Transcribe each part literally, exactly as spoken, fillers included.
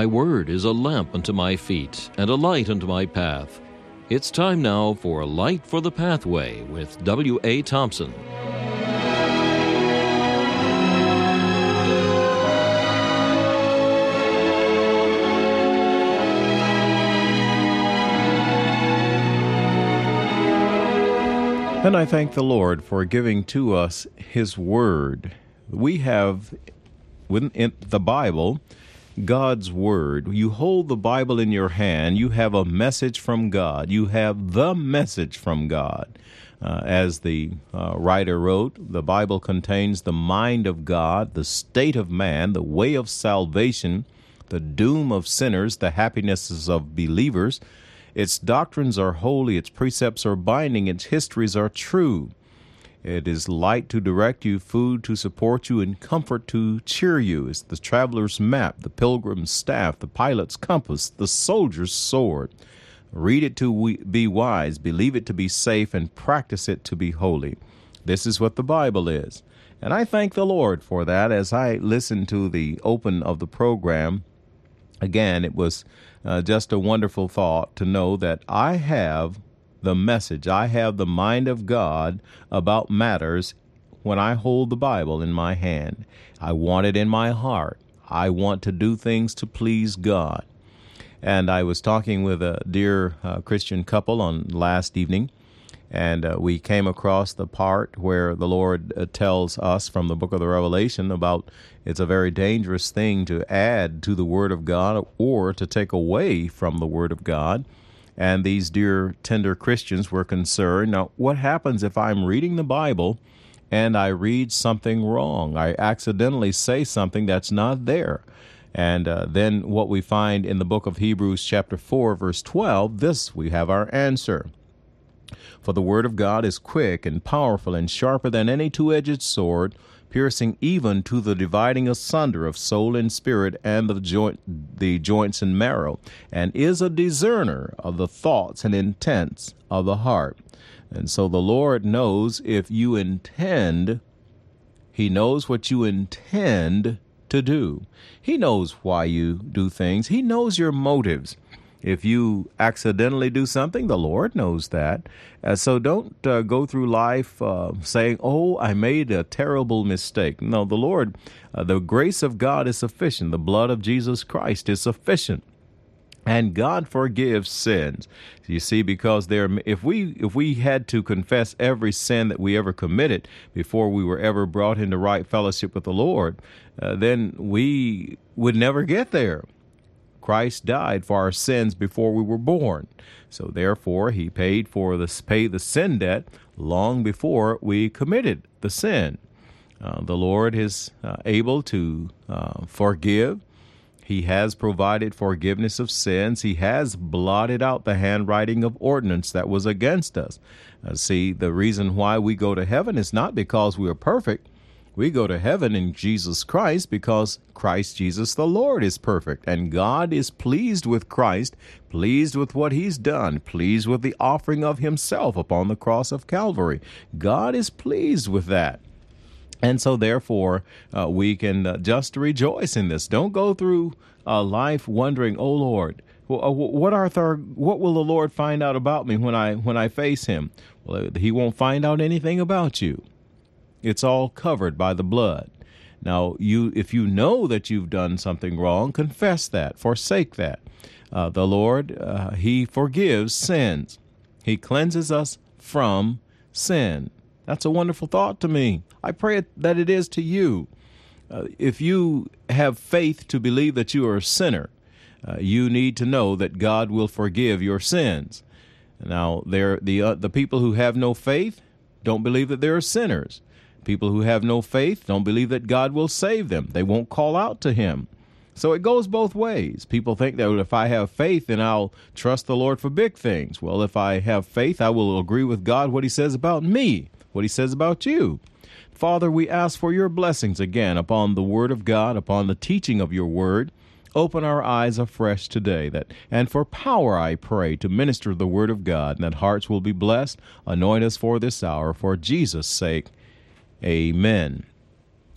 Thy word is a lamp unto my feet and a light unto my path. It's time now for A Light for the Pathway with W A. Thompson. And I thank the Lord for giving to us His Word. We have, within the Bible, God's Word. You hold the Bible in your hand, you have a message from God. You have the message from God. Uh, as the uh, writer wrote, the Bible contains the mind of God, the state of man, the way of salvation, the doom of sinners, the happinesses of believers. Its doctrines are holy, its precepts are binding, its histories are true. It is light to direct you, food to support you, and comfort to cheer you. It's the traveler's map, the pilgrim's staff, the pilot's compass, the soldier's sword. Read it to be wise, believe it to be safe, and practice it to be holy. This is what the Bible is. And I thank the Lord for that. As I listened to the open of the program, again, it was uh, just a wonderful thought to know that I have the message. I have the mind of God about matters when I hold the Bible in my hand. I want it in my heart. I want to do things to please God. And I was talking with a dear uh, Christian couple on last evening, and uh, we came across the part where the Lord uh, tells us from the book of the Revelation about it's a very dangerous thing to add to the Word of God or to take away from the Word of God. And these dear, tender Christians were concerned. Now, what happens if I'm reading the Bible and I read something wrong? I accidentally say something that's not there. And uh, then what we find in the book of Hebrews chapter four, verse twelve, this we have our answer. For the word of God is quick and powerful and sharper than any two-edged sword, piercing even to the dividing asunder of soul and spirit and the joint, the joints and marrow, and is a discerner of the thoughts and intents of the heart. And so the Lord knows if you intend, He knows what you intend to do. He knows why you do things. He knows your motives. If you accidentally do something, the Lord knows that. Uh, so don't uh, go through life uh, saying, oh, I made a terrible mistake. No, the Lord, uh, the grace of God is sufficient. The blood of Jesus Christ is sufficient. And God forgives sins. You see, because there, if we if we had to confess every sin that we ever committed before we were ever brought into right fellowship with the Lord, uh, then we would never get there. Christ died for our sins before we were born. So therefore, He paid for the pay the sin debt long before we committed the sin. Uh, the Lord is uh, able to uh, forgive. He has provided forgiveness of sins. He has blotted out the handwriting of ordinance that was against us. Uh, see, the reason why we go to heaven is not because we are perfect. We go to heaven in Jesus Christ because Christ Jesus the Lord is perfect, and God is pleased with Christ, pleased with what He's done, pleased with the offering of Himself upon the cross of Calvary. God is pleased with that. And so therefore, uh, we can uh, just rejoice in this. Don't go through uh, life wondering, oh Lord, what are th- what will the Lord find out about me when I when I face Him? Well, He won't find out anything about you. It's all covered by the blood. Now, you, if you know that you've done something wrong, confess that, forsake that. Uh, the Lord, uh, He forgives sins. He cleanses us from sin. That's a wonderful thought to me. I pray that it is to you. Uh, if you have faith to believe that you are a sinner, uh, you need to know that God will forgive your sins. Now, there the uh, the people who have no faith don't believe that they're sinners. People who have no faith don't believe that God will save them. They won't call out to Him. So it goes both ways. People think that if I have faith, then I'll trust the Lord for big things. Well, if I have faith, I will agree with God what He says about me, what He says about you. Father, we ask for your blessings again upon the Word of God, upon the teaching of your Word. Open our eyes afresh today, that, and for power I pray to minister the Word of God, and that hearts will be blessed. Anoint us for this hour, for Jesus' sake. Amen.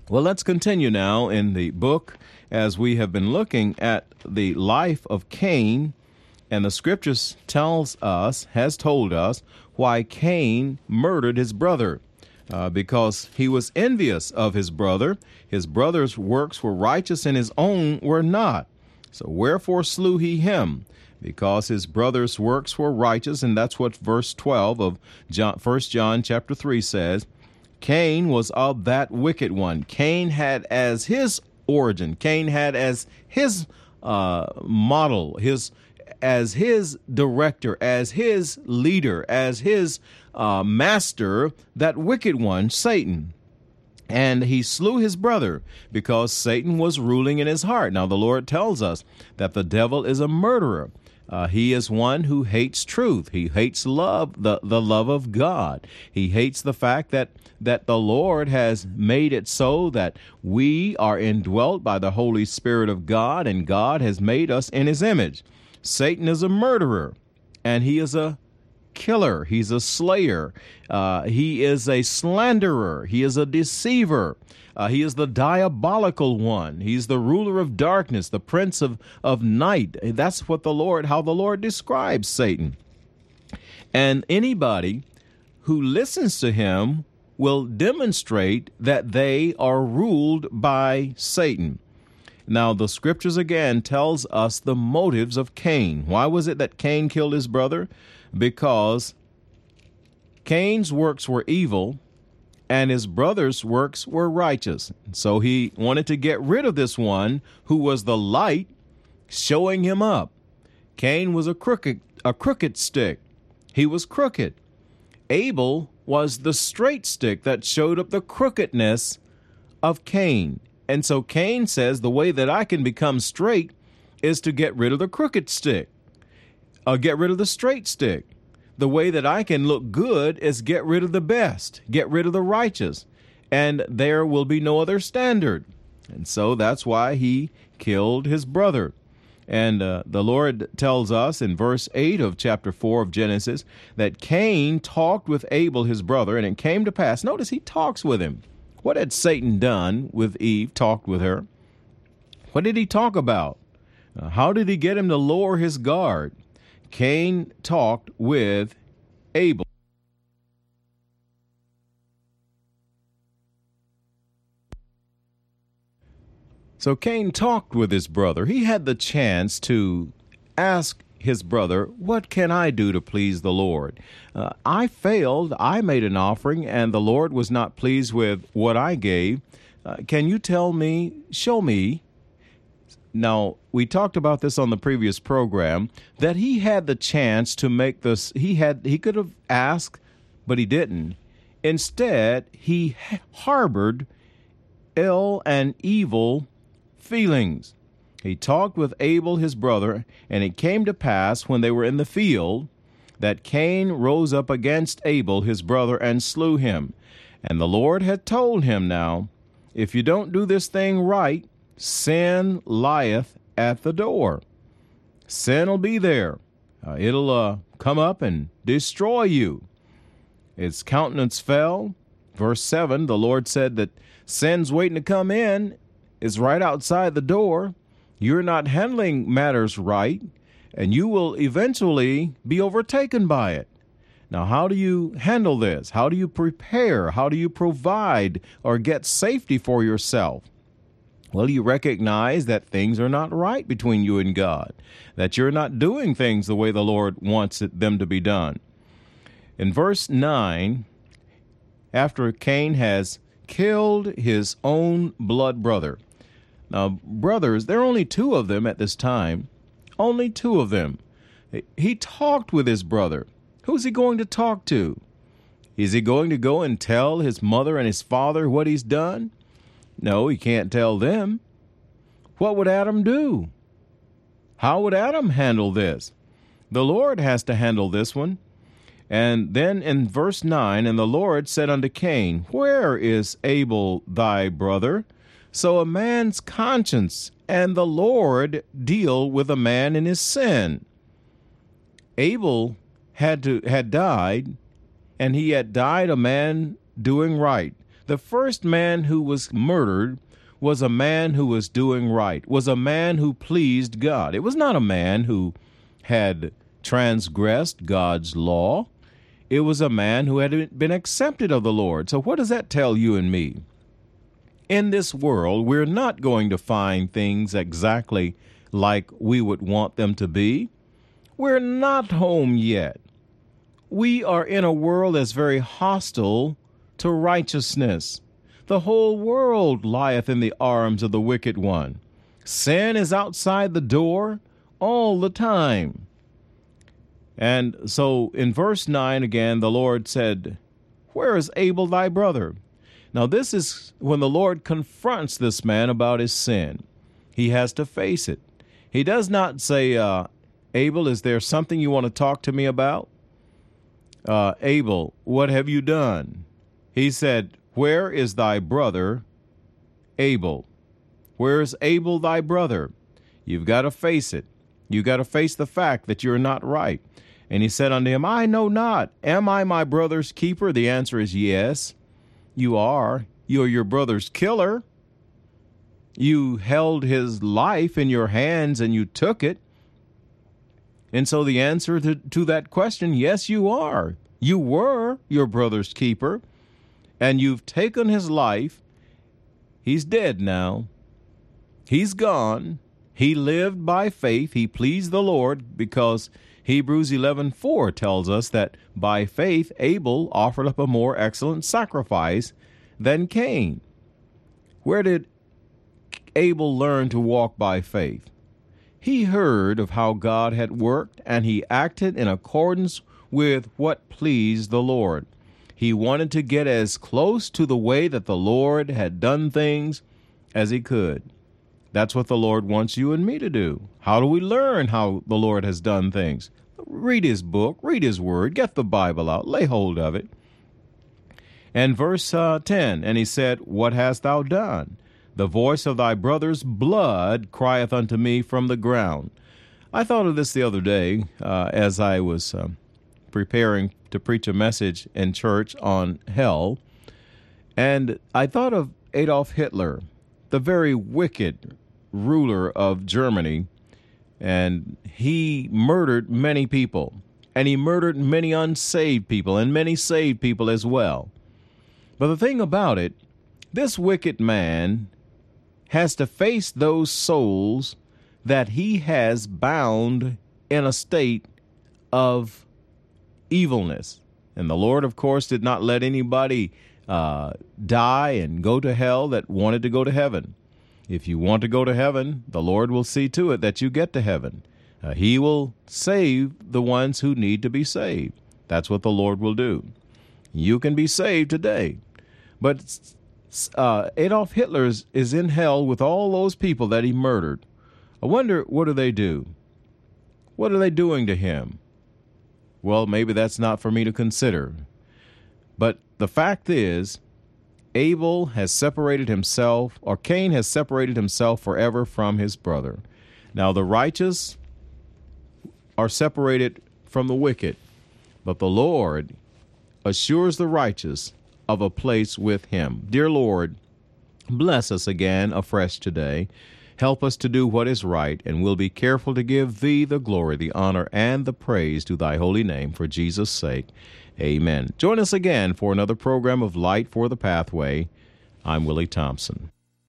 Well, let's continue now in the book as we have been looking at the life of Cain, and the scriptures tells us, has told us, why Cain murdered his brother, uh, because he was envious of his brother. His brother's works were righteous and his own were not. So wherefore slew he him? Because his brother's works were righteous, and that's what verse twelve of John, First John chapter three says. Cain was of that wicked one. Cain had as his origin, Cain had as his uh, model, his as his director, as his leader, as his uh, master, that wicked one, Satan. And he slew his brother because Satan was ruling in his heart. Now, the Lord tells us that the devil is a murderer. Uh, he is one who hates truth. He hates love, the, the love of God. He hates the fact that, that the Lord has made it so that we are indwelt by the Holy Spirit of God, and God has made us in his image. Satan is a murderer, and he is a killer. He's a slayer. Uh, he is a slanderer. He is a deceiver. Uh, he is the diabolical one. He's the ruler of darkness, the prince of, of night. That's what the Lord, how the Lord describes Satan. And anybody who listens to him will demonstrate that they are ruled by Satan. Now, the scriptures again tells us the motives of Cain. Why was it that Cain killed his brother? Because Cain's works were evil, and his brother's works were righteous. So he wanted to get rid of this one who was the light showing him up. Cain was a crooked, a crooked stick. He was crooked. Abel was the straight stick that showed up the crookedness of Cain. And so Cain says, the way that I can become straight is to get rid of the crooked stick, uh, get rid of the straight stick. The way that I can look good is get rid of the best, get rid of the righteous, and there will be no other standard. And so that's why he killed his brother. And uh, the Lord tells us in verse eight of chapter four of Genesis that Cain talked with Abel, his brother, and it came to pass. Notice he talks with him. What had Satan done with Eve, talked with her? What did he talk about? Uh, how did he get him to lower his guard? Cain talked with Abel. So Cain talked with his brother. He had the chance to ask his brother, what can I do to please the Lord? Uh, I failed. I made an offering, and the Lord was not pleased with what I gave. Uh, can you tell me, show me? Now, we talked about this on the previous program, that he had the chance to make this. He had, he could have asked, but he didn't. Instead, he harbored ill and evil feelings. He talked with Abel, his brother, and it came to pass when they were in the field that Cain rose up against Abel, his brother, and slew him. And the Lord had told him, now, if you don't do this thing right, sin lieth at the door. Sin will be there. Uh, it'll uh, come up and destroy you. Its countenance fell. Verse seven, the Lord said that sin's waiting to come in. It's right outside the door. You're not handling matters right, and you will eventually be overtaken by it. Now, how do you handle this? How do you prepare? How do you provide or get safety for yourself? Well, you recognize that things are not right between you and God, that you're not doing things the way the Lord wants it, them to be done. In verse nine, after Cain has killed his own blood brother. Now, brothers, there are only two of them at this time, only two of them. He talked with his brother. Who's he going to talk to? Is he going to go and tell his mother and his father what he's done? No, he can't tell them. What would Adam do? How would Adam handle this? The Lord has to handle this one. And then in verse nine, and the Lord said unto Cain, where is Abel thy brother? So a man's conscience and the Lord deal with a man in his sin. Abel had to had died, and he had died a man doing right. The first man who was murdered was a man who was doing right, was a man who pleased God. It was not a man who had transgressed God's law. It was a man who had been accepted of the Lord. So what does that tell you and me? In this world, we're not going to find things exactly like we would want them to be. We're not home yet. We are in a world that's very hostile to righteousness. The whole world lieth in the arms of the wicked one. Sin is outside the door all the time. And so in verse nine again, the Lord said, "Where is Abel thy brother?" Now this is when the Lord confronts this man about his sin. He has to face it. He does not say, uh, Abel, is there something you want to talk to me about? Uh, Abel, what have you done? He said, "Where is thy brother, Abel?" Where is Abel thy brother? You've got to face it. You've got to face the fact that you're not right. And he said unto him, "I know not. Am I my brother's keeper?" The answer is yes, you are. You're your brother's killer. You held his life in your hands and you took it. And so the answer to, to that question, yes, you are. You were your brother's keeper. And you've taken his life. He's dead now. He's gone. He lived by faith. He pleased the Lord because Hebrews eleven four tells us that by faith Abel offered up a more excellent sacrifice than Cain. Where did Abel learn to walk by faith? He heard of how God had worked, and he acted in accordance with what pleased the Lord. He wanted to get as close to the way that the Lord had done things as he could. That's what the Lord wants you and me to do. How do we learn how the Lord has done things? Read his book, read his word, get the Bible out, lay hold of it. And verse uh, ten, and he said, "What hast thou done? The voice of thy brother's blood crieth unto me from the ground." I thought of this the other day uh, as I was uh, preparing to preach a message in church on hell. And I thought of Adolf Hitler, the very wicked ruler of Germany. And he murdered many people. And he murdered many unsaved people and many saved people as well. But the thing about it, this wicked man has to face those souls that he has bound in a state of evilness. And the Lord, of course, did not let anybody uh, die and go to hell that wanted to go to heaven. If you want to go to heaven, the Lord will see to it that you get to heaven. Uh, he will save the ones who need to be saved. That's what the Lord will do. You can be saved today. But uh, Adolf Hitler is, is in hell with all those people that he murdered. I wonder, what do they do? What are they doing to him? Well, maybe that's not for me to consider. But the fact is, Abel has separated himself, or Cain has separated himself forever from his brother. Now, the righteous are separated from the wicked, but the Lord assures the righteous of a place with him. Dear Lord, bless us again afresh today. Help us to do what is right, and we'll be careful to give thee the glory, the honor, and the praise to thy holy name for Jesus' sake. Amen. Join us again for another program of Light for the Pathway. I'm Willie Thompson.